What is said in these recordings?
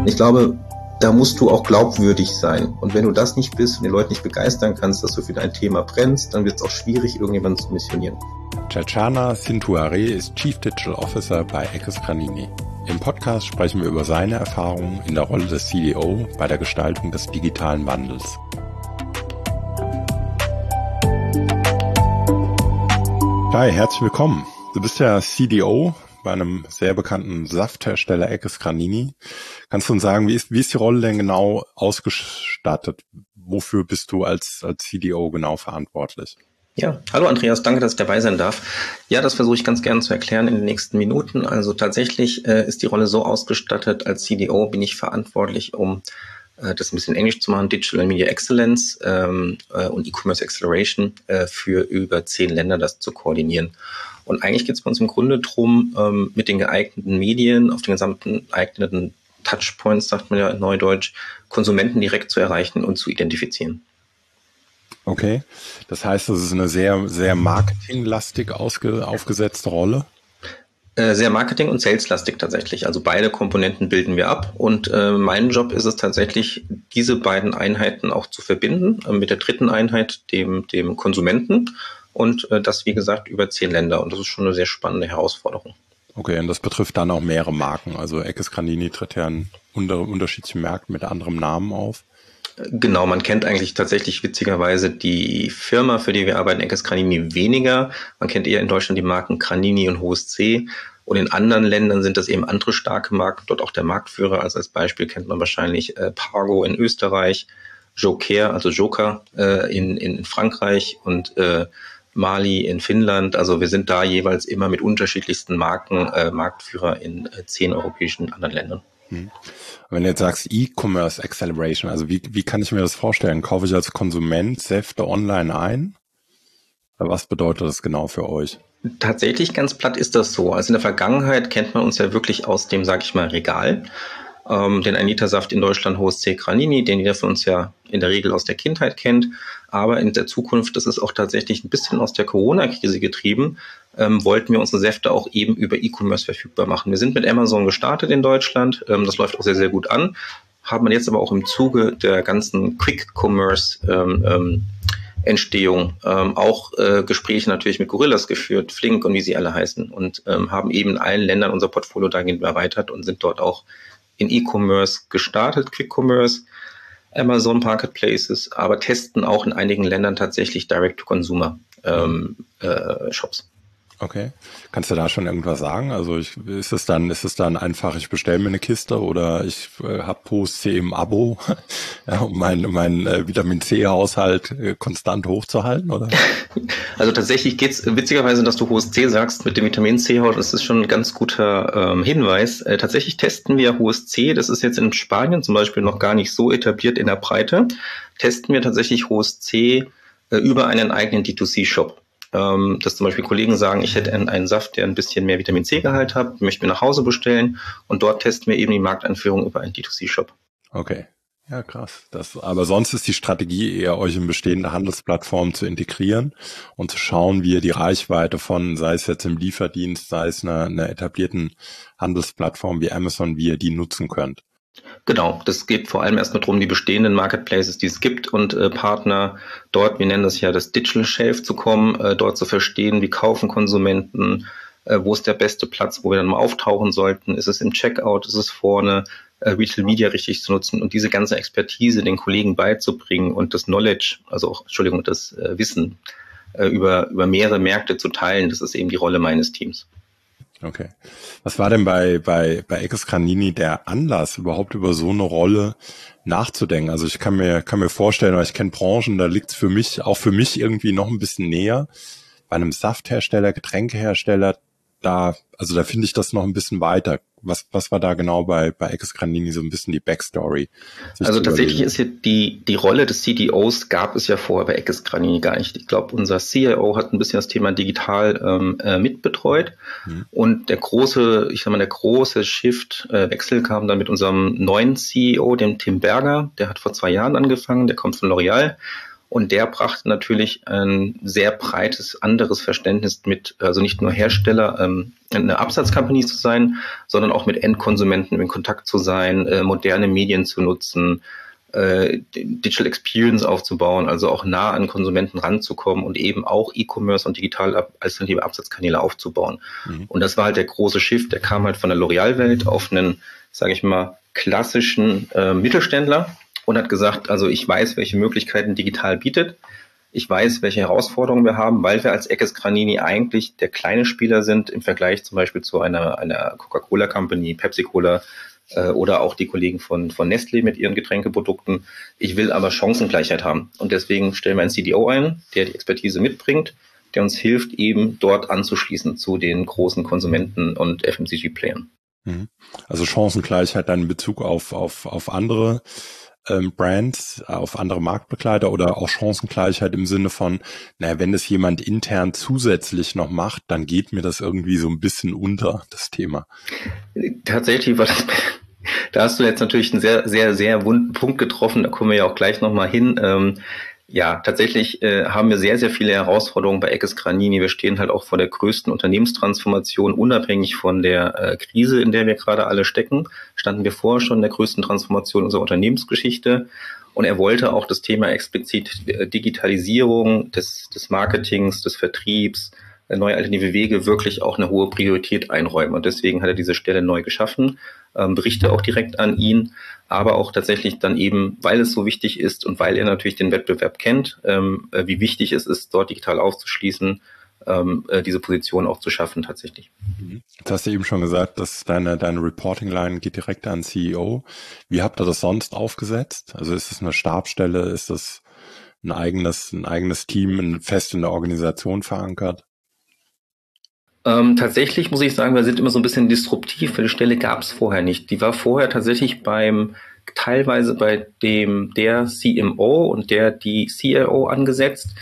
Ich glaube, da musst du auch glaubwürdig sein. Und wenn du das nicht bist und die Leute nicht begeistern kannst, dass du für dein Thema brennst, dann wird es auch schwierig, irgendjemanden zu missionieren. Chachana Sintuare ist Chief Digital Officer bei Eckes Granini. Im Podcast sprechen wir über seine Erfahrungen in der Rolle des CDO bei der Gestaltung des digitalen Wandels. Hi, herzlich willkommen. Du bist ja CDO bei einem sehr bekannten Safthersteller Eckes Granini. Kannst du uns sagen, wie ist die Rolle denn genau ausgestattet? Wofür bist du als CDO genau verantwortlich? Ja, hallo Andreas, danke, dass ich dabei sein darf. Ja, das versuche ich ganz gerne zu erklären in den nächsten Minuten. Also tatsächlich ist die Rolle so ausgestattet, als CDO bin ich verantwortlich, um das ein bisschen Englisch zu machen, Digital Media Excellence und E-Commerce Acceleration für über 10 Länder das zu koordinieren. Und eigentlich geht es bei uns im Grunde darum, mit den geeigneten Medien auf den gesamten geeigneten Touchpoints, sagt man ja in Neudeutsch, Konsumenten direkt zu erreichen und zu identifizieren. Okay, das heißt, das ist eine sehr, sehr marketinglastig aufgesetzte Rolle? Sehr marketing- und saleslastig tatsächlich. Also beide Komponenten bilden wir ab. Und mein Job ist es tatsächlich, diese beiden Einheiten auch zu verbinden mit der dritten Einheit, dem Konsumenten. Und das, wie gesagt, über 10 Länder. Und das ist schon eine sehr spannende Herausforderung. Okay, und das betrifft dann auch mehrere Marken. Also Eckes Granini tritt ja in unterschiedlichen Märkten mit anderem Namen auf. Genau, man kennt eigentlich tatsächlich witzigerweise die Firma, für die wir arbeiten, Eckes Granini, weniger. Man kennt eher in Deutschland die Marken Granini und Hohes C. Und in anderen Ländern sind das eben andere starke Marken, dort auch der Marktführer. Also als Beispiel kennt man wahrscheinlich Pargo in Österreich, Joker, also Joker in Frankreich und Mali in Finnland. Also wir sind da jeweils immer mit unterschiedlichsten Marken Marktführer in 10 europäischen anderen Ländern. Wenn du jetzt sagst E-Commerce Acceleration, also wie kann ich mir das vorstellen? Kaufe ich als Konsument Säfte online ein? Was bedeutet das genau für euch? Tatsächlich ganz platt ist das so. Also in der Vergangenheit kennt man uns ja wirklich aus dem, sag ich mal, Regal. Den 1 Liter Saft in Deutschland, Hohes C Granini, den jeder von uns ja in der Regel aus der Kindheit kennt. Aber in der Zukunft, das ist auch tatsächlich ein bisschen aus der Corona-Krise getrieben, wollten wir unsere Säfte auch eben über E-Commerce verfügbar machen. Wir sind mit Amazon gestartet in Deutschland. Das läuft auch sehr, sehr gut an. Haben wir jetzt aber auch im Zuge der ganzen Quick-Commerce Entstehung auch Gespräche natürlich mit Gorillas geführt, Flink und wie sie alle heißen. Und haben eben in allen Ländern unser Portfolio dahingehend erweitert und sind dort auch in E-Commerce gestartet, Quick-Commerce, Amazon Marketplaces, aber testen auch in einigen Ländern tatsächlich Direct-to-Consumer Shops. Okay. Kannst du da schon irgendwas sagen? Also ist es dann einfach, ich bestelle mir eine Kiste oder ich habe Hohes C im Abo, ja, um meinen Vitamin C-Haushalt konstant hochzuhalten, oder? Also tatsächlich geht's witzigerweise, dass du Hohes C sagst mit dem Vitamin C-Haut, das ist schon ein ganz guter Hinweis. Tatsächlich testen wir Hohes C, das ist jetzt in Spanien zum Beispiel noch gar nicht so etabliert in der Breite, testen wir tatsächlich Hohes C über einen eigenen D2C-Shop. Dass zum Beispiel Kollegen sagen, ich hätte einen Saft, der ein bisschen mehr Vitamin C-Gehalt hat, möchte mir nach Hause bestellen und dort testen wir eben die Markteinführung über einen D2C-Shop. Okay, ja krass. Aber sonst ist die Strategie eher, euch in bestehende Handelsplattformen zu integrieren und zu schauen, wie ihr die Reichweite von, sei es jetzt im Lieferdienst, sei es einer etablierten Handelsplattform wie Amazon, wie ihr die nutzen könnt. Genau, das geht vor allem erstmal darum, die bestehenden Marketplaces, die es gibt und Partner dort, wir nennen das ja das Digital Shelf zu kommen, dort zu verstehen, wie kaufen Konsumenten, wo ist der beste Platz, wo wir dann mal auftauchen sollten, ist es im Checkout, ist es vorne, Retail Media richtig zu nutzen und diese ganze Expertise den Kollegen beizubringen und das Knowledge, das Wissen über mehrere Märkte zu teilen, das ist eben die Rolle meines Teams. Okay. Was war denn bei Eckes Granini der Anlass, überhaupt über so eine Rolle nachzudenken? Also ich kann mir vorstellen, weil ich kenne Branchen, da liegt es für mich irgendwie noch ein bisschen näher. Bei einem Safthersteller, Getränkehersteller, da finde ich das noch ein bisschen weiter. Was war da genau bei Eckes Granini so ein bisschen die Backstory? Also tatsächlich ist hier die Rolle des CDOs gab es ja vorher bei Eckes Granini gar nicht. Ich glaube, unser CIO hat ein bisschen das Thema digital mitbetreut. Und der große Wechsel kam dann mit unserem neuen CEO, dem Tim Berger. Der hat vor 2 Jahren angefangen, der kommt von L'Oréal. Und der brachte natürlich ein sehr breites anderes Verständnis mit, also nicht nur Hersteller, eine Absatzcompany zu sein, sondern auch mit Endkonsumenten in Kontakt zu sein, moderne Medien zu nutzen, Digital Experience aufzubauen, also auch nah an Konsumenten ranzukommen und eben auch E-Commerce und digital alternative Absatzkanäle aufzubauen. Und das war halt der große Shift, der kam halt von der L'Oreal-Welt auf einen, sage ich mal, klassischen Mittelständler und hat gesagt, also ich weiß, welche Möglichkeiten digital bietet. Ich weiß, welche Herausforderungen wir haben, weil wir als Eckes Granini eigentlich der kleine Spieler sind im Vergleich zum Beispiel zu einer Coca-Cola Company, Pepsi-Cola, oder auch die Kollegen von Nestlé mit ihren Getränkeprodukten. Ich will aber Chancengleichheit haben. Und deswegen stellen wir einen CDO ein, der die Expertise mitbringt, der uns hilft, eben dort anzuschließen zu den großen Konsumenten- und FMCG-Playern. Also Chancengleichheit dann in Bezug auf andere Brands, auf andere Marktbegleiter oder auch Chancengleichheit im Sinne von, naja, wenn das jemand intern zusätzlich noch macht, dann geht mir das irgendwie so ein bisschen unter, das Thema. Tatsächlich war das, da hast du jetzt natürlich einen sehr, sehr, sehr wunden Punkt getroffen, da kommen wir ja auch gleich nochmal hin. Ja, tatsächlich haben wir sehr, sehr viele Herausforderungen bei Eckes Granini. Wir stehen halt auch vor der größten Unternehmenstransformation, unabhängig von der Krise, in der wir gerade alle stecken. Standen wir vorher schon in der größten Transformation unserer Unternehmensgeschichte. Und er wollte auch das Thema explizit Digitalisierung des Marketings, des Vertriebs, neue alternative Wege wirklich auch eine hohe Priorität einräumen. Und deswegen hat er diese Stelle neu geschaffen, berichte auch direkt an ihn, aber auch tatsächlich dann eben, weil es so wichtig ist und weil er natürlich den Wettbewerb kennt, wie wichtig es ist, dort digital aufzuschließen, diese Position auch zu schaffen tatsächlich. Jetzt hast du eben schon gesagt, dass deine Reporting-Line geht direkt an CEO. Wie habt ihr das sonst aufgesetzt? Also ist es eine Stabsstelle? Ist das ein eigenes Team, fest in der Organisation verankert? Tatsächlich muss ich sagen, wir sind immer so ein bisschen disruptiv, weil die Stelle gab es vorher nicht. Die war vorher tatsächlich teilweise bei der CMO und die CIO angesetzt.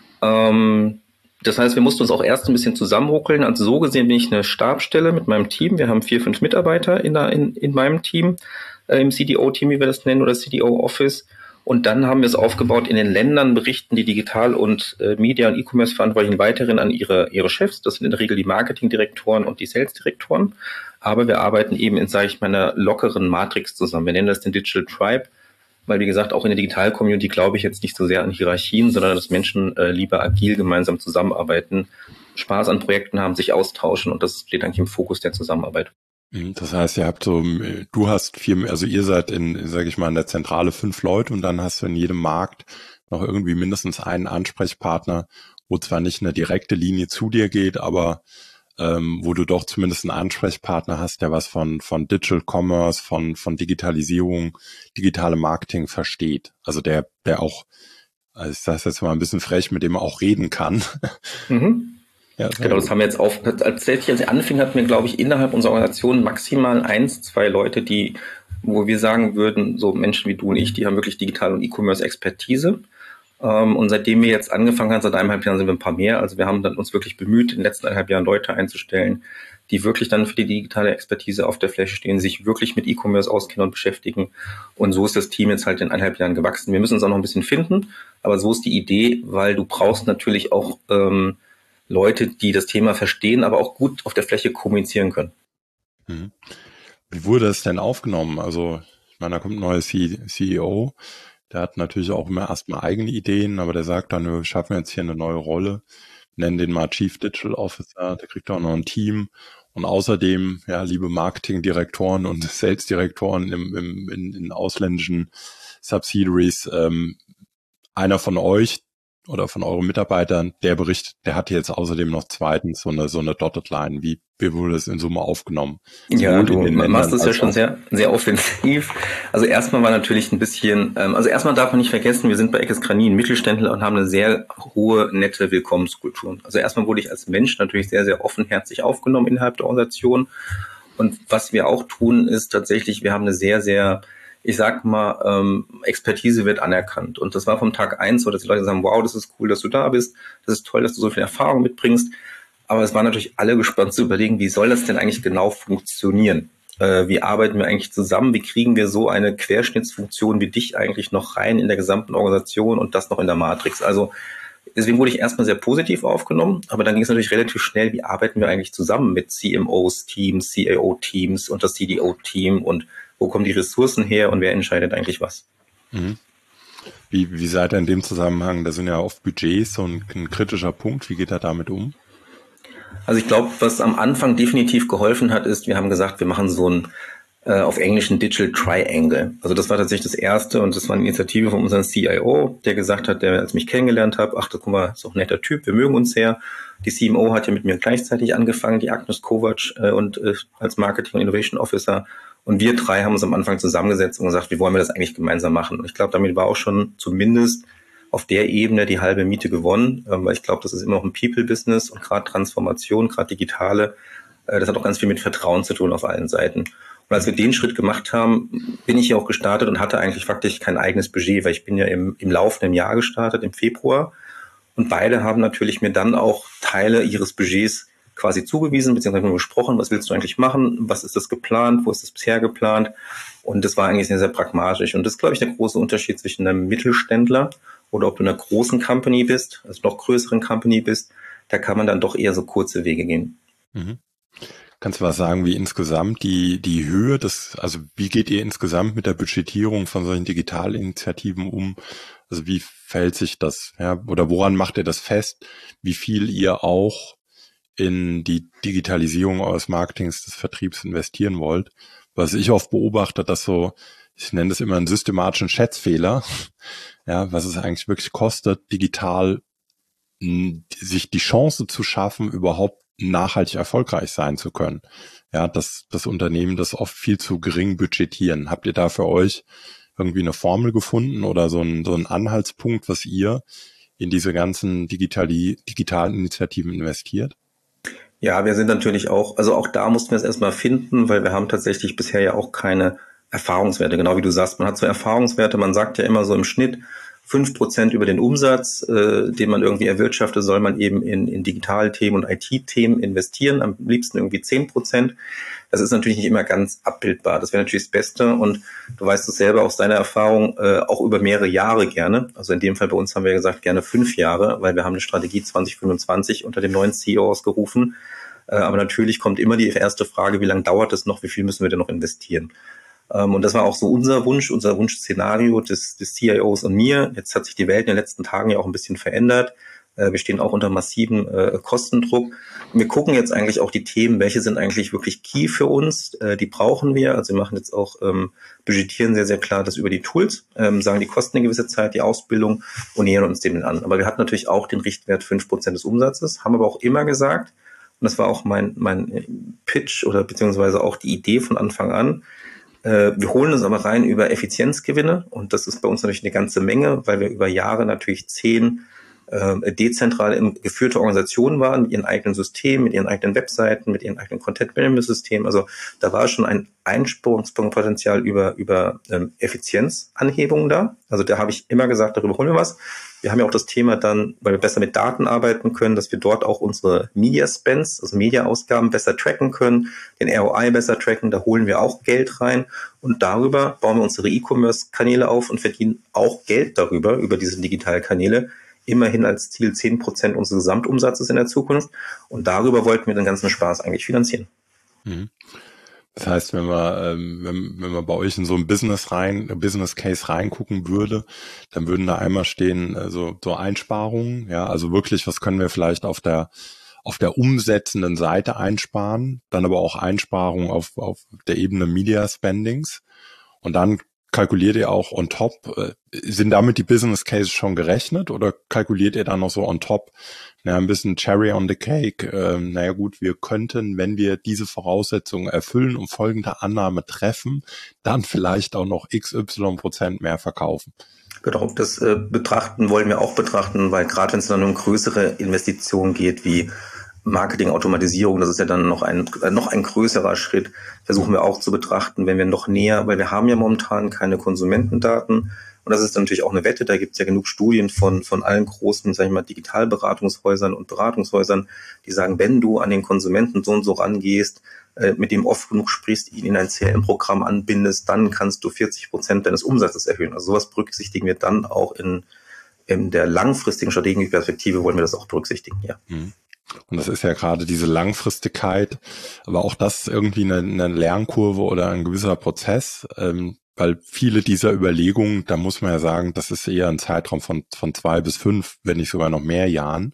Das heißt, wir mussten uns auch erst ein bisschen zusammenruckeln. Also so gesehen bin ich eine Stabsstelle mit meinem Team. Wir haben 4, 5 Mitarbeiter in meinem Team, im CDO-Team, wie wir das nennen, oder CDO-Office. Und dann haben wir es aufgebaut, in den Ländern berichten die Digital- und Media- und E-Commerce-Verantwortlichen weiterhin an ihre Chefs. Das sind in der Regel die Marketingdirektoren und die Sales-Direktoren. Aber wir arbeiten eben in, sage ich mal, einer lockeren Matrix zusammen. Wir nennen das den Digital Tribe, weil, wie gesagt, auch in der Digital-Community glaube ich jetzt nicht so sehr an Hierarchien, sondern dass Menschen lieber agil gemeinsam zusammenarbeiten, Spaß an Projekten haben, sich austauschen. Und das steht eigentlich im Fokus der Zusammenarbeit. Das heißt, du hast 4, also ihr seid sage ich mal, in der Zentrale 5 Leute und dann hast du in jedem Markt noch irgendwie mindestens einen Ansprechpartner, wo zwar nicht eine direkte Linie zu dir geht, aber wo du doch zumindest einen Ansprechpartner hast, der was von Digital Commerce, von Digitalisierung, digitale Marketing versteht. Also der auch, also ich sage jetzt mal ein bisschen frech, mit dem er auch reden kann. Mhm. Ja, genau, das haben wir jetzt als ich anfing, hatten wir, glaube ich, innerhalb unserer Organisation maximal 1, 2 Leute, wo wir sagen würden, so Menschen wie du und ich, die haben wirklich Digital- und E-Commerce-Expertise. Und seitdem wir jetzt angefangen haben, seit 1,5 Jahren sind wir ein paar mehr. Also wir haben dann uns wirklich bemüht, in den letzten 1,5 Jahren Leute einzustellen, die wirklich dann für die digitale Expertise auf der Fläche stehen, sich wirklich mit E-Commerce auskennen und beschäftigen. Und so ist das Team jetzt halt in 1,5 Jahren gewachsen. Wir müssen uns auch noch ein bisschen finden, aber so ist die Idee, weil du brauchst natürlich auch Leute, die das Thema verstehen, aber auch gut auf der Fläche kommunizieren können. Wie wurde es denn aufgenommen? Also, ich meine, da kommt ein neuer CEO, der hat natürlich auch immer erstmal eigene Ideen, aber der sagt dann, wir schaffen jetzt hier eine neue Rolle, nennen den mal Chief Digital Officer, der kriegt auch noch ein Team und außerdem, ja, liebe Marketingdirektoren und Sales-Direktoren in ausländischen Subsidiaries, einer von euch oder von euren Mitarbeitern, der hat jetzt außerdem noch zweitens so eine Dotted Line. Wie wurde das in Summe aufgenommen? Ja, du machst es ja schon sehr, sehr offensiv. Also erstmal war natürlich ein bisschen, also erstmal darf man nicht vergessen, wir sind bei Eckes Granini ein Mittelständler und haben eine sehr hohe, nette Willkommenskultur. Also erstmal wurde ich als Mensch natürlich sehr, sehr offenherzig aufgenommen innerhalb der Organisation. Und was wir auch tun, ist tatsächlich, wir haben eine sehr, sehr, ich sag mal, Expertise wird anerkannt. Und das war vom Tag 1 so, dass die Leute sagen, wow, das ist cool, dass du da bist. Das ist toll, dass du so viel Erfahrung mitbringst. Aber es waren natürlich alle gespannt zu überlegen, wie soll das denn eigentlich genau funktionieren? wie arbeiten wir eigentlich zusammen, wie kriegen wir so eine Querschnittsfunktion wie dich eigentlich noch rein in der gesamten Organisation und das noch in der Matrix. Also deswegen wurde ich erstmal sehr positiv aufgenommen, aber dann ging es natürlich relativ schnell, wie arbeiten wir eigentlich zusammen mit CMOs, Teams, CAO-Teams und das CDO-Team und wo kommen die Ressourcen her und wer entscheidet eigentlich was. Mhm. Wie seid ihr in dem Zusammenhang, da sind ja oft Budgets so ein kritischer Punkt, wie geht er damit um? Also ich glaube, was am Anfang definitiv geholfen hat, ist, wir haben gesagt, wir machen so ein auf Englisch ein Digital Triangle. Also das war tatsächlich das erste und das war eine Initiative von unserem CIO, der gesagt hat, der als mich kennengelernt hat, ach, guck mal, ist doch ein netter Typ, wir mögen uns sehr. Die CMO hat ja mit mir gleichzeitig angefangen, die Agnes Kovac und als Marketing und Innovation Officer. Und wir drei haben uns am Anfang zusammengesetzt und gesagt, wie wollen wir das eigentlich gemeinsam machen? Und ich glaube, damit war auch schon zumindest auf der Ebene die halbe Miete gewonnen, weil ich glaube, das ist immer noch ein People-Business und gerade Transformation, gerade digitale, das hat auch ganz viel mit Vertrauen zu tun auf allen Seiten. Und als wir den Schritt gemacht haben, bin ich ja auch gestartet und hatte eigentlich faktisch kein eigenes Budget, weil ich bin ja im laufenden Jahr gestartet, im Februar. Und beide haben natürlich mir dann auch Teile ihres Budgets quasi zugewiesen, beziehungsweise nur gesprochen, was willst du eigentlich machen, was ist das geplant, wo ist das bisher geplant? Und das war eigentlich sehr, sehr pragmatisch. Und das ist, glaube ich, der große Unterschied zwischen einem Mittelständler oder ob du in einer großen Company bist, also noch größeren Company bist, da kann man dann doch eher so kurze Wege gehen. Mhm. Kannst du was sagen, wie insgesamt die Höhe also wie geht ihr insgesamt mit der Budgetierung von solchen Digitalinitiativen um? Also wie verhält sich das? Ja, oder woran macht ihr das fest, wie viel ihr auch in die Digitalisierung eures Marketings, des Vertriebs investieren wollt? Was ich oft beobachte, dass so, ich nenne das immer einen systematischen Schätzfehler, ja, was es eigentlich wirklich kostet, digital sich die Chance zu schaffen, überhaupt nachhaltig erfolgreich sein zu können. Ja, dass das Unternehmen das oft viel zu gering budgetieren. Habt ihr da für euch irgendwie eine Formel gefunden oder so ein Anhaltspunkt, was ihr in diese ganzen digitalen Initiativen investiert? Ja, wir sind natürlich auch, also auch da mussten wir es erstmal finden, weil wir haben tatsächlich bisher ja auch keine Erfahrungswerte, genau wie du sagst. Man hat so Erfahrungswerte, man sagt ja immer so im Schnitt 5% über den Umsatz, den man irgendwie erwirtschaftet, soll man eben in Digitalthemen und IT-Themen investieren, am liebsten irgendwie 10%. Das ist natürlich nicht immer ganz abbildbar. Das wäre natürlich das Beste und du weißt es selber aus deiner Erfahrung, auch über mehrere Jahre gerne. Also in dem Fall bei uns haben wir gesagt, gerne 5 Jahre, weil wir haben eine Strategie 2025 unter dem neuen CEO ausgerufen. Aber natürlich kommt immer die erste Frage, wie lange dauert es noch, wie viel müssen wir denn noch investieren? Und das war auch so unser Wunschszenario des CIOs und mir. Jetzt hat sich die Welt in den letzten Tagen ja auch ein bisschen verändert. Wir stehen auch unter massiven Kostendruck. Wir gucken jetzt eigentlich auch die Themen, welche sind eigentlich wirklich key für uns. Die brauchen wir. Also wir machen jetzt auch, budgetieren sehr, sehr klar das über die Tools, sagen, die kosten eine gewisse Zeit, die Ausbildung und nähern uns dem an. Aber wir hatten natürlich auch den Richtwert 5% des Umsatzes, haben aber auch immer gesagt, und das war auch mein Pitch oder beziehungsweise auch die Idee von Anfang an, wir holen uns aber rein über Effizienzgewinne und das ist bei uns natürlich eine ganze Menge, weil wir über Jahre natürlich 10 dezentral geführte Organisationen waren mit ihren eigenen Systemen, mit ihren eigenen Webseiten, mit ihren eigenen Content-Management-Systemen. Also da war schon ein Einsparungspotenzial über Effizienzanhebungen da. Also da habe ich immer gesagt, darüber holen wir was. Wir haben ja auch das Thema dann, weil wir besser mit Daten arbeiten können, dass wir dort auch unsere Media Spends, also Media-Ausgaben besser tracken können, den ROI besser tracken, da holen wir auch Geld rein und darüber bauen wir unsere E-Commerce-Kanäle auf und verdienen auch Geld darüber, über diese Digitalkanäle, immerhin als Ziel 10% unseres Gesamtumsatzes in der Zukunft und darüber wollten wir den ganzen Spaß eigentlich finanzieren. Mhm. Das heißt, wenn man bei euch in so ein Business Case reingucken würde, dann würden da einmal stehen, so Einsparungen, ja, also wirklich, was können wir vielleicht auf der umsetzenden Seite einsparen, dann aber auch Einsparungen auf der Ebene Media Spendings und dann kalkuliert ihr auch on top, sind damit die Business Cases schon gerechnet oder kalkuliert ihr dann noch so on top, ein bisschen Cherry on the Cake, naja gut, wir könnten, wenn wir diese Voraussetzungen erfüllen und folgende Annahme treffen, dann vielleicht auch noch XY% mehr verkaufen. Genau, das wollen wir auch betrachten, weil gerade wenn es dann um größere Investitionen geht, wie Marketing-Automatisierung, das ist ja dann noch ein größerer Schritt, versuchen wir auch zu betrachten, wenn wir noch näher, weil wir haben ja momentan keine Konsumentendaten und das ist dann natürlich auch eine Wette, da gibt es ja genug Studien von allen großen, sag ich mal, Digitalberatungshäusern und Beratungshäusern, die sagen, wenn du an den Konsumenten so und so rangehst, mit dem oft genug sprichst, ihn in ein CRM-Programm anbindest, dann kannst du 40% deines Umsatzes erhöhen. Also sowas berücksichtigen wir dann auch in der langfristigen strategischen Perspektive wollen wir das auch berücksichtigen, ja. Und das ist ja gerade diese Langfristigkeit, aber auch das irgendwie eine Lernkurve oder ein gewisser Prozess, weil viele dieser Überlegungen, da muss man ja sagen, das ist eher ein Zeitraum von 2 bis 5, wenn nicht sogar noch mehr Jahren.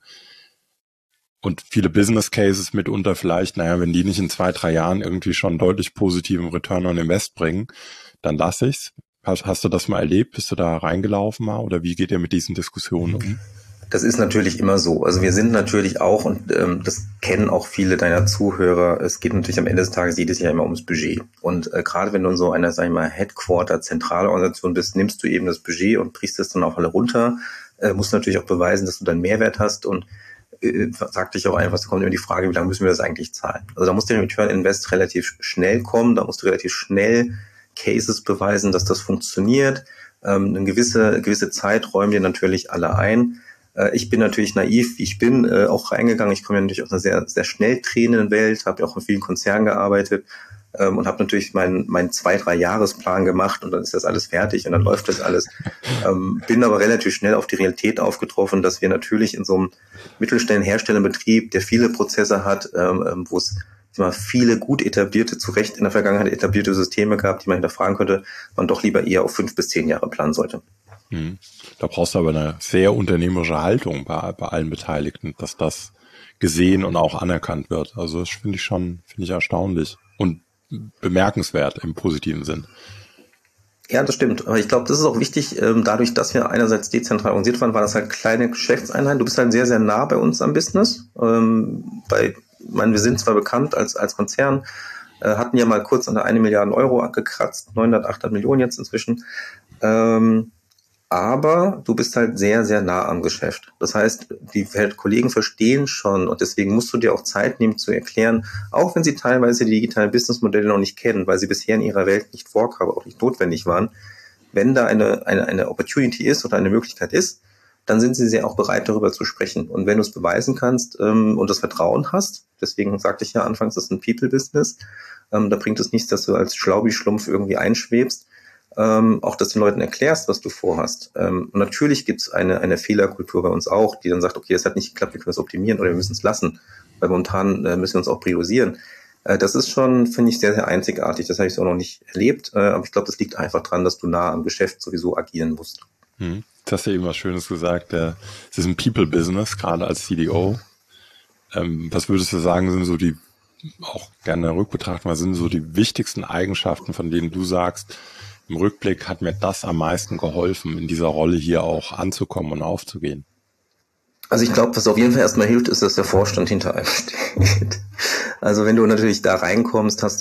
Und viele Business Cases mitunter vielleicht, wenn die nicht in 2, 3 Jahren irgendwie schon deutlich positiven Return on Invest bringen, dann lasse ich's. Hast du das mal erlebt? Bist du da reingelaufen mal? Oder wie geht ihr mit diesen Diskussionen um? Das ist natürlich immer so. Also wir sind natürlich auch, und das kennen auch viele deiner Zuhörer, es geht natürlich am Ende des Tages jedes Jahr immer ums Budget. Und gerade wenn du in so einer, sag ich mal, Headquarter-Zentralorganisation bist, nimmst du eben das Budget und brichst es dann auf alle runter, musst natürlich auch beweisen, dass du dann Mehrwert hast und sagte ich auch einfach, es kommt immer die Frage, wie lange müssen wir das eigentlich zahlen? Also da muss der Return Invest relativ schnell kommen, da musst du relativ schnell Cases beweisen, dass das funktioniert. Eine gewisse Zeit räumen dir natürlich alle ein. Ich bin natürlich naiv, wie ich bin, auch reingegangen. Ich komme ja natürlich aus einer sehr, sehr schnell drehenden Welt, habe ja auch in vielen Konzernen gearbeitet und habe natürlich meinen 2-3-Jahresplan gemacht und dann ist das alles fertig und dann läuft das alles. Bin aber relativ schnell auf die Realität aufgetroffen, dass wir natürlich in so einem Mittelstellenherstellerbetrieb, der viele Prozesse hat, wo es viele gut etablierte, zu Recht in der Vergangenheit etablierte Systeme gab, die man hinterfragen könnte, man doch lieber eher auf 5 bis 10 Jahre planen sollte. Da brauchst du aber eine sehr unternehmerische Haltung bei allen Beteiligten, dass das gesehen und auch anerkannt wird. Also das finde ich erstaunlich und bemerkenswert im positiven Sinn. Ja, das stimmt. Aber ich glaube, das ist auch wichtig, dadurch, dass wir einerseits dezentral organisiert waren, das halt kleine Geschäftseinheiten. Du bist halt sehr, sehr nah bei uns am Business. Wir sind zwar bekannt als Konzern, hatten ja mal kurz an der 1 Milliarde Euro angekratzt, 800 Millionen jetzt inzwischen. Aber du bist halt sehr, sehr nah am Geschäft. Das heißt, die Kollegen verstehen schon und deswegen musst du dir auch Zeit nehmen zu erklären, auch wenn sie teilweise die digitalen Businessmodelle noch nicht kennen, weil sie bisher in ihrer Welt nicht vorkamen, auch nicht notwendig waren. Wenn da eine Opportunity ist oder eine Möglichkeit ist, dann sind sie sehr auch bereit, darüber zu sprechen. Und wenn du es beweisen kannst und das Vertrauen hast, deswegen sagte ich ja anfangs, das ist ein People-Business, da bringt es nichts, dass du als Schlaubi-Schlumpf irgendwie einschwebst, auch dass den Leuten erklärst, was du vorhast. Und natürlich gibt es eine Fehlerkultur bei uns auch, die dann sagt, okay, das hat nicht geklappt, wir können es optimieren oder wir müssen es lassen, weil momentan müssen wir uns auch priorisieren. Das ist schon, finde ich, sehr, sehr einzigartig. Das habe ich so noch nicht erlebt, aber ich glaube, das liegt einfach dran, dass du nah am Geschäft sowieso agieren musst. Du hast ja eben was Schönes gesagt, es ist ein People-Business, gerade als CDO. Was würdest du sagen, sind so die, auch gerne rückbetrachten, was sind so die wichtigsten Eigenschaften, von denen du sagst, im Rückblick hat mir das am meisten geholfen, in dieser Rolle hier auch anzukommen und aufzugehen? Also ich glaube, was auf jeden Fall erstmal hilft, ist, dass der Vorstand hinter einem steht. Also wenn du natürlich da reinkommst, hast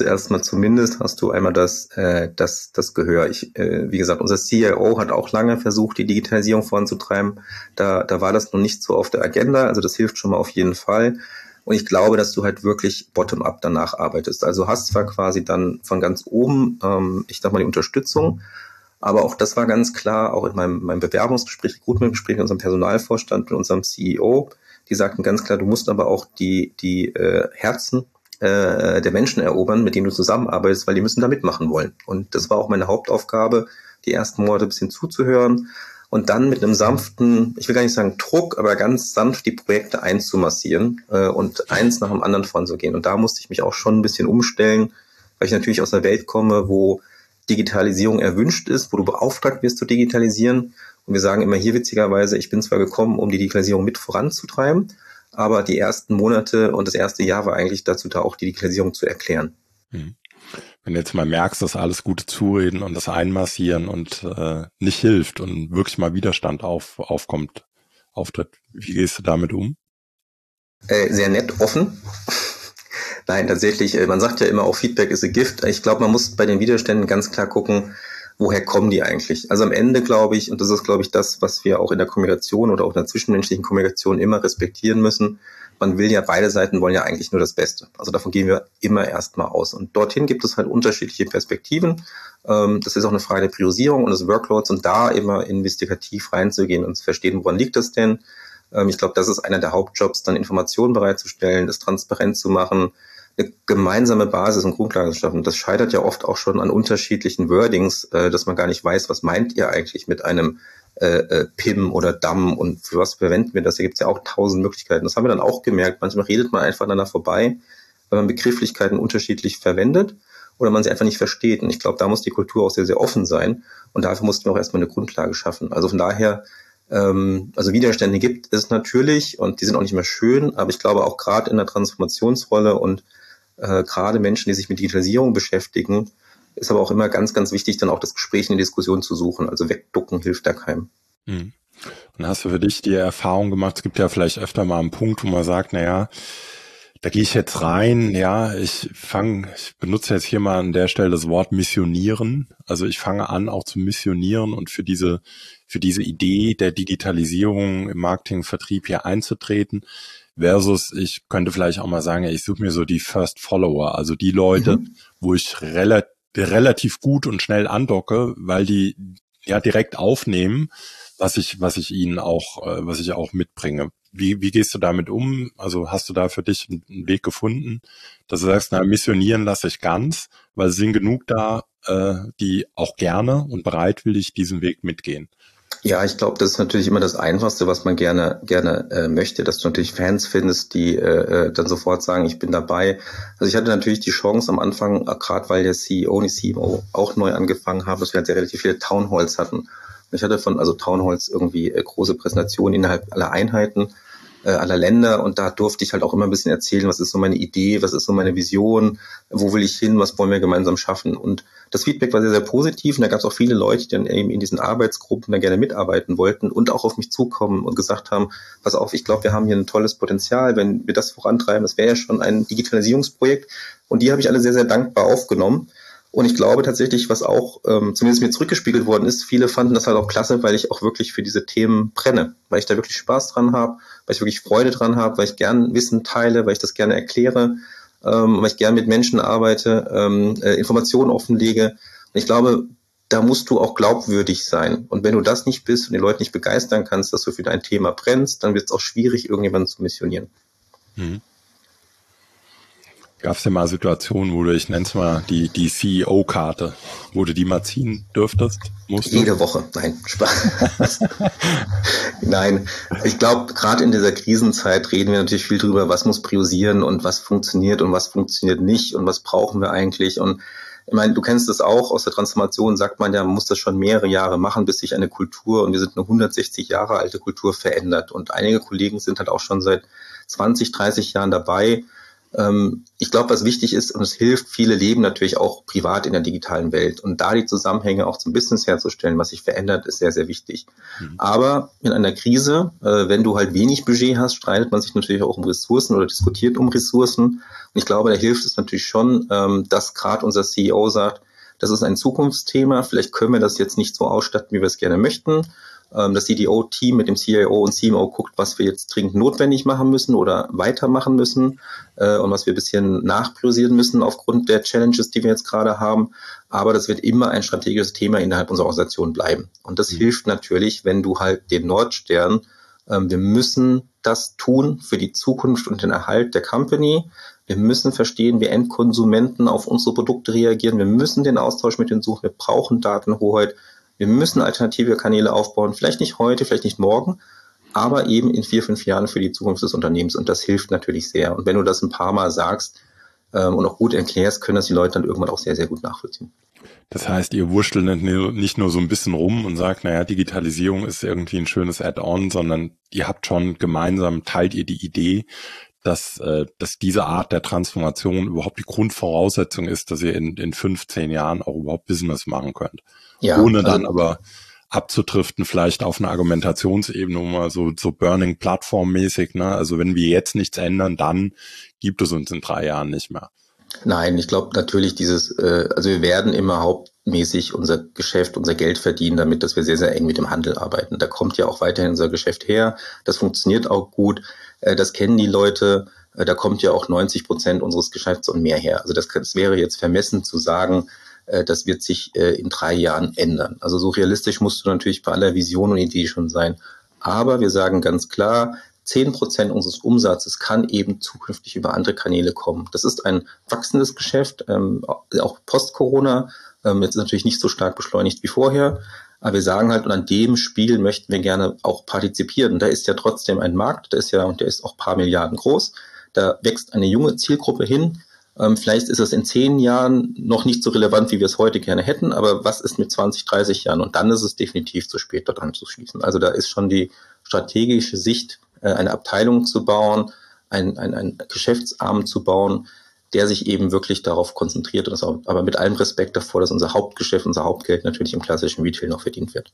du einmal das Gehör. Wie gesagt, unser CIO hat auch lange versucht, die Digitalisierung voranzutreiben. Da war das noch nicht so auf der Agenda. Also das hilft schon mal auf jeden Fall. Und ich glaube, dass du halt wirklich bottom-up danach arbeitest. Also hast zwar quasi dann von ganz oben, die Unterstützung, aber auch das war ganz klar, auch in meinem Bewerbungsgespräch, Recruitment-Gespräch mit unserem Personalvorstand, mit unserem CEO, die sagten ganz klar, du musst aber auch die Herzen der Menschen erobern, mit denen du zusammenarbeitest, weil die müssen da mitmachen wollen. Und das war auch meine Hauptaufgabe, die ersten Monate ein bisschen zuzuhören und dann mit einem sanften, ich will gar nicht sagen Druck, aber ganz sanft die Projekte einzumassieren und eins nach dem anderen voranzugehen. Und da musste ich mich auch schon ein bisschen umstellen, weil ich natürlich aus einer Welt komme, wo Digitalisierung erwünscht ist, wo du beauftragt wirst zu digitalisieren. Und wir sagen immer hier witzigerweise, ich bin zwar gekommen, um die Digitalisierung mit voranzutreiben, aber die ersten Monate und das erste Jahr war eigentlich dazu da, auch die Digitalisierung zu erklären. Wenn du jetzt mal merkst, dass alles gute Zureden und das Einmassieren und nicht hilft und wirklich mal Widerstand auftritt, wie gehst du damit um? Sehr nett, offen. Nein, tatsächlich, man sagt ja immer auch, Feedback is a gift. Ich glaube, man muss bei den Widerständen ganz klar gucken, woher kommen die eigentlich? Also am Ende glaube ich, und das ist, glaube ich, das, was wir auch in der Kommunikation oder auch in der zwischenmenschlichen Kommunikation immer respektieren müssen, man will ja, beide Seiten wollen ja eigentlich nur das Beste. Also davon gehen wir immer erstmal aus. Und dorthin gibt es halt unterschiedliche Perspektiven. Das ist auch eine Frage der Priorisierung und des Workloads und da immer investigativ reinzugehen und zu verstehen, woran liegt das denn? Ich glaube, das ist einer der Hauptjobs, dann Informationen bereitzustellen, das transparent zu machen, eine gemeinsame Basis und Grundlage zu schaffen. Das scheitert ja oft auch schon an unterschiedlichen Wordings, dass man gar nicht weiß, was meint ihr eigentlich mit einem PIM oder DAM und für was verwenden wir das? Da gibt es ja auch 1000 Möglichkeiten. Das haben wir dann auch gemerkt. Manchmal redet man einfach aneinander vorbei, weil man Begrifflichkeiten unterschiedlich verwendet oder man sie einfach nicht versteht. Und ich glaube, da muss die Kultur auch sehr, sehr offen sein. Und dafür mussten wir auch erstmal eine Grundlage schaffen. Also von daher, also Widerstände gibt es natürlich und die sind auch nicht mehr schön, aber ich glaube auch gerade in der Transformationsrolle und gerade Menschen, die sich mit Digitalisierung beschäftigen, ist aber auch immer ganz, ganz wichtig, dann auch das Gespräch in die Diskussion zu suchen. Also wegducken hilft da keinem. Mhm. Und hast du für dich die Erfahrung gemacht, es gibt ja vielleicht öfter mal einen Punkt, wo man sagt, naja, da gehe ich jetzt rein, ja, ich benutze jetzt hier mal an der Stelle das Wort missionieren. Also ich fange an, auch zu missionieren und für diese Idee der Digitalisierung im Marketing, Vertrieb hier einzutreten. Versus, ich könnte vielleicht auch mal sagen, ja, ich suche mir so die First Follower, also die Leute, wo ich relativ gut und schnell andocke, weil die ja direkt aufnehmen, was ich auch mitbringe. Wie gehst du damit um? Also hast du da für dich einen Weg gefunden, dass du sagst, na, missionieren lasse ich ganz, weil es sind genug da, die auch gerne und bereitwillig diesen Weg mitgehen. Ja, ich glaube, das ist natürlich immer das Einfachste, was man gerne möchte, dass du natürlich Fans findest, die dann sofort sagen, ich bin dabei. Also ich hatte natürlich die Chance am Anfang, gerade weil der CEO und die CMO auch neu angefangen haben, dass wir halt sehr relativ viele Townhalls hatten. Und ich hatte Townhalls irgendwie große Präsentationen innerhalb aller Einheiten, aller Länder und da durfte ich halt auch immer ein bisschen erzählen, was ist so meine Idee, was ist so meine Vision, wo will ich hin, was wollen wir gemeinsam schaffen und das Feedback war sehr, sehr positiv und da gab es auch viele Leute, die dann eben in diesen Arbeitsgruppen dann gerne mitarbeiten wollten und auch auf mich zukommen und gesagt haben, pass auf, ich glaube, wir haben hier ein tolles Potenzial, wenn wir das vorantreiben, das wäre ja schon ein Digitalisierungsprojekt und die habe ich alle sehr, sehr dankbar aufgenommen. Und ich glaube tatsächlich, was auch zumindest mir zurückgespiegelt worden ist, viele fanden das halt auch klasse, weil ich auch wirklich für diese Themen brenne, weil ich da wirklich Spaß dran habe, weil ich wirklich Freude dran habe, weil ich gern Wissen teile, weil ich das gerne erkläre, weil ich gern mit Menschen arbeite, Informationen offenlege. Und ich glaube, da musst du auch glaubwürdig sein. Und wenn du das nicht bist und die Leute nicht begeistern kannst, dass du für dein Thema brennst, dann wird es auch schwierig, irgendjemanden zu missionieren. Mhm. Gab es denn mal Situationen, wo du, ich nenne es mal, die CEO-Karte, wo du die mal ziehen dürftest, musst du? Jede Woche. Nein, Spaß. Nein, ich glaube, gerade in dieser Krisenzeit reden wir natürlich viel drüber, was muss priorisieren und was funktioniert nicht und was brauchen wir eigentlich. Und ich meine, du kennst das auch, aus der Transformation sagt man ja, man muss das schon mehrere Jahre machen, bis sich eine Kultur, und wir sind eine 160 Jahre alte Kultur, verändert. Und einige Kollegen sind halt auch schon seit 20, 30 Jahren dabei. Ich glaube, was wichtig ist, und es hilft, viele leben natürlich auch privat in der digitalen Welt. Und da die Zusammenhänge auch zum Business herzustellen, was sich verändert, ist sehr, sehr wichtig. Aber in einer Krise, wenn du halt wenig Budget hast, streitet man sich natürlich auch um Ressourcen oder diskutiert um Ressourcen. Und ich glaube, da hilft es natürlich schon, dass gerade unser CEO sagt, das ist ein Zukunftsthema, vielleicht können wir das jetzt nicht so ausstatten, wie wir es gerne möchten. Das CDO-Team mit dem CIO und CMO guckt, was wir jetzt dringend notwendig machen müssen oder weitermachen müssen und was wir ein bisschen nachpriorisieren müssen aufgrund der Challenges, die wir jetzt gerade haben. Aber das wird immer ein strategisches Thema innerhalb unserer Organisation bleiben. Und das hilft natürlich, wenn du halt den Nordstern, wir müssen das tun für die Zukunft und den Erhalt der Company. Wir müssen verstehen, wie Endkonsumenten auf unsere Produkte reagieren. Wir müssen den Austausch mit denen suchen. Wir brauchen Datenhoheit. Wir müssen alternative Kanäle aufbauen, vielleicht nicht heute, vielleicht nicht morgen, aber eben in 4, 5 Jahren für die Zukunft des Unternehmens. Und das hilft natürlich sehr. Und wenn du das ein paar Mal sagst und auch gut erklärst, können das die Leute dann irgendwann auch sehr, sehr gut nachvollziehen. Das heißt, ihr wurschtelt nicht nur so ein bisschen rum und sagt, naja, Digitalisierung ist irgendwie ein schönes Add-on, sondern ihr habt schon gemeinsam, teilt ihr die Idee, dass diese Art der Transformation überhaupt die Grundvoraussetzung ist, dass ihr in 15 Jahren auch überhaupt Business machen könnt. Ja, ohne dann aber abzutriften, vielleicht auf einer Argumentationsebene, mal so Burning Plattform-mäßig, ne? Also wenn wir jetzt nichts ändern, dann gibt es uns in 3 Jahren nicht mehr. Nein, ich glaube natürlich also wir werden immer hauptmäßig unser Geschäft, unser Geld verdienen damit, dass wir sehr, sehr eng mit dem Handel arbeiten. Da kommt ja auch weiterhin unser Geschäft her. Das funktioniert auch gut. Das kennen die Leute. Da kommt ja auch 90% unseres Geschäfts und mehr her. Also das wäre jetzt vermessen zu sagen, das wird sich in 3 Jahren ändern. Also so realistisch musst du natürlich bei aller Vision und Idee schon sein. Aber wir sagen ganz klar, 10% unseres Umsatzes kann eben zukünftig über andere Kanäle kommen. Das ist ein wachsendes Geschäft, auch post-Corona, jetzt natürlich nicht so stark beschleunigt wie vorher. Aber wir sagen halt, und an dem Spiel möchten wir gerne auch partizipieren. Da ist ja trotzdem ein Markt, der ist auch ein paar Milliarden groß. Da wächst eine junge Zielgruppe hin. Vielleicht ist es in 10 Jahren noch nicht so relevant, wie wir es heute gerne hätten, aber was ist mit 20, 30 Jahren? Und dann ist es definitiv zu spät, dort anzuschließen. Also da ist schon die strategische Sicht, eine Abteilung zu bauen, einen Geschäftsarm zu bauen, der sich eben wirklich darauf konzentriert, aber mit allem Respekt davor, dass unser Hauptgeschäft, unser Hauptgeld natürlich im klassischen Retail noch verdient wird.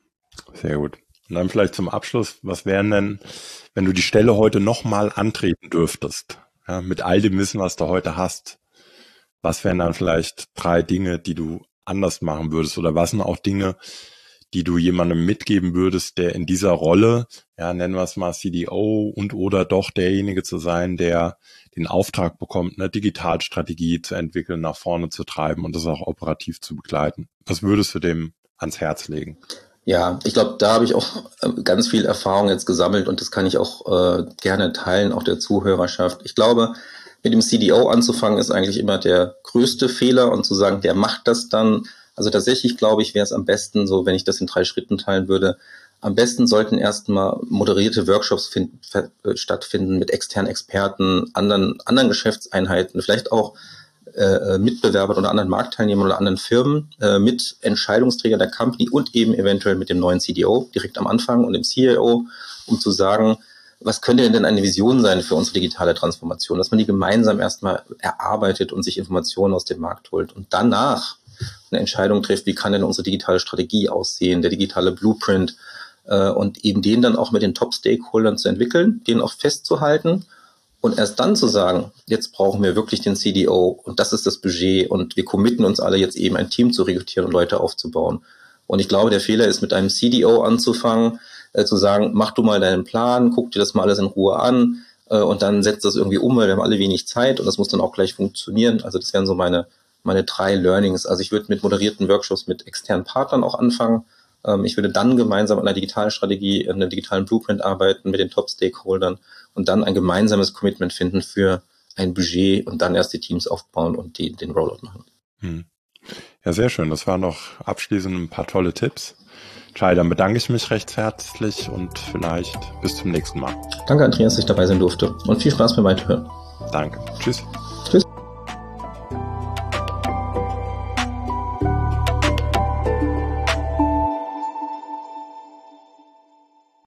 Sehr gut. Und dann vielleicht zum Abschluss, was wären denn, wenn du die Stelle heute nochmal antreten dürftest, ja, mit all dem Wissen, was du heute hast, was wären dann vielleicht 3 Dinge, die du anders machen würdest, oder was sind auch Dinge, die du jemandem mitgeben würdest, der in dieser Rolle, ja, nennen wir es mal CDO und oder doch derjenige zu sein, der den Auftrag bekommt, eine Digitalstrategie zu entwickeln, nach vorne zu treiben und das auch operativ zu begleiten. Was würdest du dem ans Herz legen? Ja, ich glaube, da habe ich auch ganz viel Erfahrung jetzt gesammelt und das kann ich auch gerne teilen, auch der Zuhörerschaft. Ich glaube, mit dem CDO anzufangen ist eigentlich immer der größte Fehler und zu sagen, der macht das dann. Also tatsächlich, glaube ich, wäre es am besten so, wenn ich das in 3 Schritten teilen würde. Am besten sollten erstmal moderierte Workshops stattfinden mit externen Experten, anderen Geschäftseinheiten, vielleicht auch Mitbewerbern oder anderen Marktteilnehmern oder anderen Firmen, mit Entscheidungsträgern der Company und eben eventuell mit dem neuen CDO direkt am Anfang und dem CIO, um zu sagen, was könnte denn eine Vision sein für unsere digitale Transformation, dass man die gemeinsam erstmal erarbeitet und sich Informationen aus dem Markt holt und danach eine Entscheidung trifft, wie kann denn unsere digitale Strategie aussehen, der digitale Blueprint, und eben den dann auch mit den Top-Stakeholdern zu entwickeln, den auch festzuhalten und erst dann zu sagen, jetzt brauchen wir wirklich den CDO und das ist das Budget und wir committen uns alle jetzt eben ein Team zu rekrutieren und Leute aufzubauen. Und ich glaube, der Fehler ist, mit einem CDO anzufangen, zu sagen, mach du mal deinen Plan, guck dir das mal alles in Ruhe an und dann setzt das irgendwie um, weil wir haben alle wenig Zeit und das muss dann auch gleich funktionieren. Also das wären so meine 3 Learnings. Also ich würde mit moderierten Workshops mit externen Partnern auch anfangen. Ich würde dann gemeinsam an einer digitalen Strategie, an einem digitalen Blueprint arbeiten mit den Top-Stakeholdern und dann ein gemeinsames Commitment finden für ein Budget und dann erst die Teams aufbauen und den Rollout machen. Ja, sehr schön. Das waren noch abschließend ein paar tolle Tipps. Chai, dann bedanke ich mich recht herzlich und vielleicht bis zum nächsten Mal. Danke, Andreas, dass ich dabei sein durfte und viel Spaß beim Weiterhören. Danke. Tschüss.